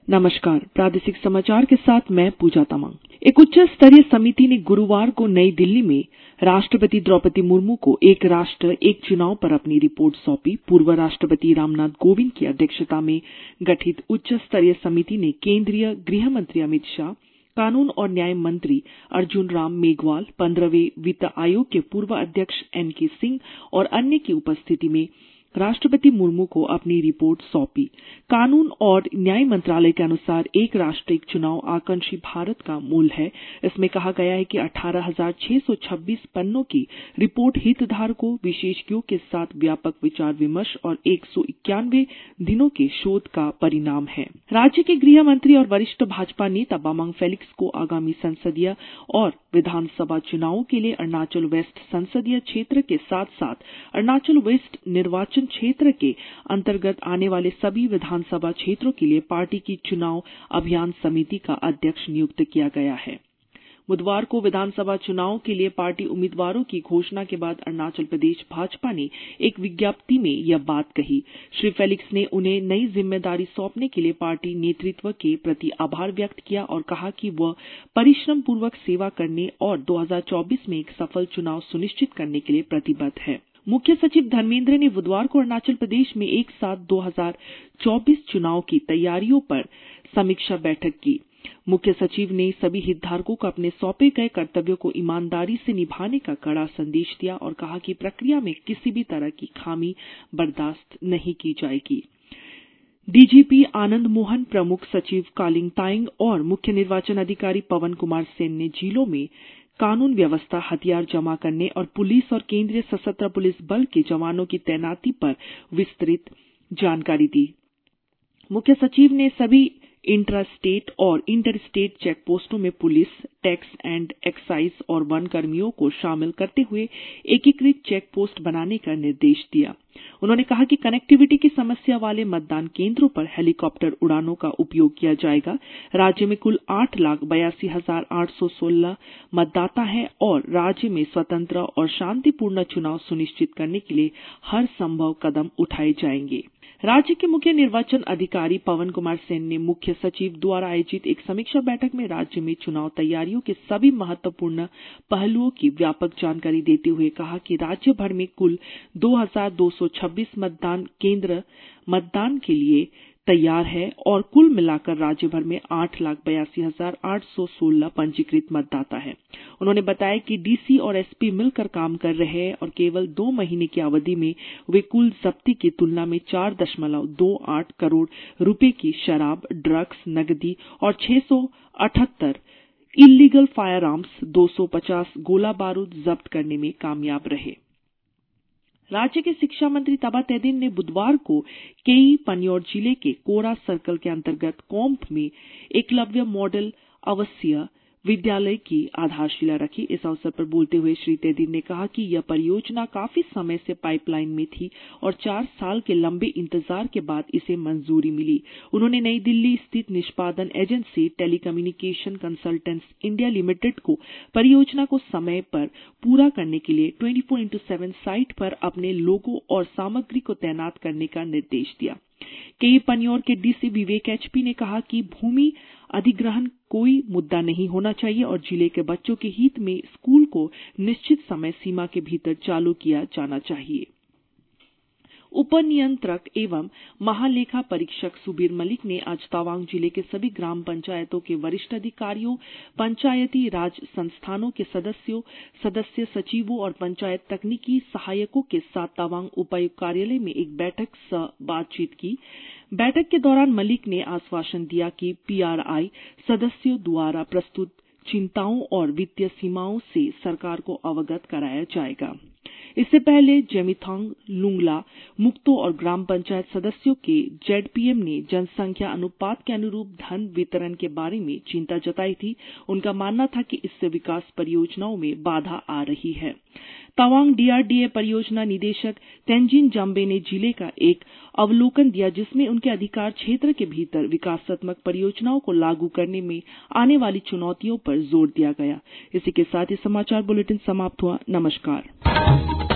नमस्कार, प्रादेशिक समाचार के साथ मैं पूजा तमांग। एक उच्च स्तरीय समिति ने गुरुवार को नई दिल्ली में राष्ट्रपति द्रौपदी मुर्मू को एक राष्ट्र एक चुनाव पर अपनी रिपोर्ट सौंपी। पूर्व राष्ट्रपति रामनाथ कोविंद की अध्यक्षता में गठित उच्च स्तरीय समिति ने केंद्रीय गृह मंत्री अमित शाह, कानून और न्याय मंत्री अर्जुन राम मेघवाल, 15वें वित्त आयोग के पूर्व अध्यक्ष एन.के. सिंह और अन्य की उपस्थिति में राष्ट्रपति मुर्मू को अपनी रिपोर्ट सौंपी। कानून और न्याय मंत्रालय के अनुसार एक राष्ट्र एक चुनाव आकांक्षी भारत का मूल है। इसमें कहा गया है कि 18,626 पन्नों की रिपोर्ट हितधारकों, विशेषज्ञों के साथ व्यापक विचार विमर्श और 191 दिनों के शोध का परिणाम है। राज्य के गृह मंत्री और वरिष्ठ भाजपा नेता बामांग फेलिक्स को आगामी संसदीय और विधानसभा चुनावों के लिए अरुणाचल वेस्ट संसदीय क्षेत्र के साथ साथ अरुणाचल वेस्ट निर्वाचन क्षेत्र के अंतर्गत आने वाले सभी विधानसभा क्षेत्रों के लिए पार्टी की चुनाव अभियान समिति का अध्यक्ष नियुक्त किया गया है। बुधवार को विधानसभा चुनाव के लिए पार्टी उम्मीदवारों की घोषणा के बाद अरुणाचल प्रदेश भाजपा ने एक विज्ञप्ति में यह बात कही। श्री फेलिक्स ने उन्हें नई जिम्मेदारी सौंपने के लिए पार्टी नेतृत्व के प्रति आभार व्यक्त किया और कहा कि वह परिश्रम पूर्वक सेवा करने और 2024 में एक सफल चुनाव सुनिश्चित करने के लिए प्रतिबद्ध है। मुख्य सचिव धर्मेंद्र ने बुधवार को अरुणाचल प्रदेश में एक साथ 2024 चुनाव की तैयारियों पर समीक्षा बैठक की। मुख्य सचिव ने सभी हितधारकों को अपने सौंपे गए कर्तव्यों को ईमानदारी से निभाने का कड़ा संदेश दिया और कहा कि प्रक्रिया में किसी भी तरह की खामी बर्दाश्त नहीं की जाएगी। डीजीपी आनंद मोहन, प्रमुख सचिव कालिंग तायेंग और मुख्य निर्वाचन अधिकारी पवन कुमार सेन ने जिलों में कानून व्यवस्था, हथियार जमा करने और पुलिस और केंद्रीय सशस्त्र पुलिस बल के जवानों की तैनाती पर विस्तृत जानकारी दी। मुख्य सचिव ने सभी इंट्रा स्टेट और इंटर स्टेट चेक पोस्टों में पुलिस, टैक्स एंड एक्साइज और वन कर्मियों को शामिल करते हुए एकीकृत चेक पोस्ट बनाने का निर्देश दिया। उन्होंने कहा कि कनेक्टिविटी की समस्या वाले मतदान केंद्रों पर हेलीकॉप्टर उड़ानों का उपयोग किया जाएगा। राज्य में कुल 8,82,816 मतदाता हैं और राज्य में स्वतंत्र और शांतिपूर्ण चुनाव सुनिश्चित करने के लिए हर संभव कदम उठाए जाएंगे। राज्य के मुख्य निर्वाचन अधिकारी पवन कुमार सेन ने मुख्य सचिव द्वारा आयोजित एक समीक्षा बैठक में राज्य में चुनाव तैयारियों के सभी महत्वपूर्ण पहलुओं की व्यापक जानकारी देते हुए कहा कि राज्य भर में कुल 2,226 मतदान केंद्र मतदान के लिए तैयार है और कुल मिलाकर राज्य भर में 8,82,816 पंजीकृत मतदाता हैं। उन्होंने बताया कि डीसी और एसपी मिलकर काम कर रहे हैं और केवल 2 महीने की अवधि में वे कुल जब्ती की तुलना में 4.28 करोड़ रुपए की शराब, ड्रग्स, नकदी और 678 इल्लीगल फायर आर्म्स, 250 गोला बारूद जब्त करने में कामयाब रहे। राज्य के शिक्षा मंत्री ताबा तेदिर ने बुधवार को केई पन्योर जिले के कोरा सर्कल के अंतर्गत कोम्प में एकलव्य मॉडल आवासीय विद्यालय की आधारशिला रखी। इस अवसर पर बोलते हुए श्री तेदिर ने कहा कि यह परियोजना काफी समय से पाइपलाइन में थी और 4 साल के लंबे इंतजार के बाद इसे मंजूरी मिली। उन्होंने नई दिल्ली स्थित निष्पादन agency telecommunication consultants India limited को परियोजना को समय पर पूरा करने के लिए 24/7 साइट पर अपने लोगों और सामग्री को तैनात करने का निर्देश दिया। कई पन्योर के डीसी विवेक एचपी ने कहा कि भूमि अधिग्रहण कोई मुद्दा नहीं होना चाहिए और जिले के बच्चों के हित में स्कूल को निश्चित समय सीमा के भीतर चालू किया जाना चाहिए। उप नियंत्रक एवं महालेखा परीक्षक सुबीर मलिक ने आज तवांग जिले के सभी ग्राम पंचायतों के वरिष्ठ अधिकारियों, पंचायती राज संस्थानों के सदस्यों, सदस्य सचिवों और पंचायत तकनीकी सहायकों के साथ तवांग उपायुक्त कार्यालय में एक बैठक सह बातचीत की। बैठक के दौरान मलिक ने आश्वासन दिया कि पीआरआई सदस्यों द्वारा प्रस्तुत चिंताओं और वित्तीय सीमाओं से सरकार को अवगत कराया जाएगा। इससे पहले जेमिथोंग, लुंगला, मुक्तो और ग्राम पंचायत सदस्यों के जेडपीएम ने जनसंख्या अनुपात के अनुरूप धन वितरण के बारे में चिंता जताई थी। उनका मानना था कि इससे विकास परियोजनाओं में बाधा आ रही है। तवांग डीआरडीए परियोजना निदेशक तेंजिन जाम्बे ने जिले का एक अवलोकन दिया जिसमें उनके अधिकार क्षेत्र के भीतर विकासात्मक परियोजनाओं को लागू करने में आने वाली चुनौतियों पर जोर दिया गया। इसी के साथ ही समाचार बुलेटिन समाप्त हुआ। नमस्कार।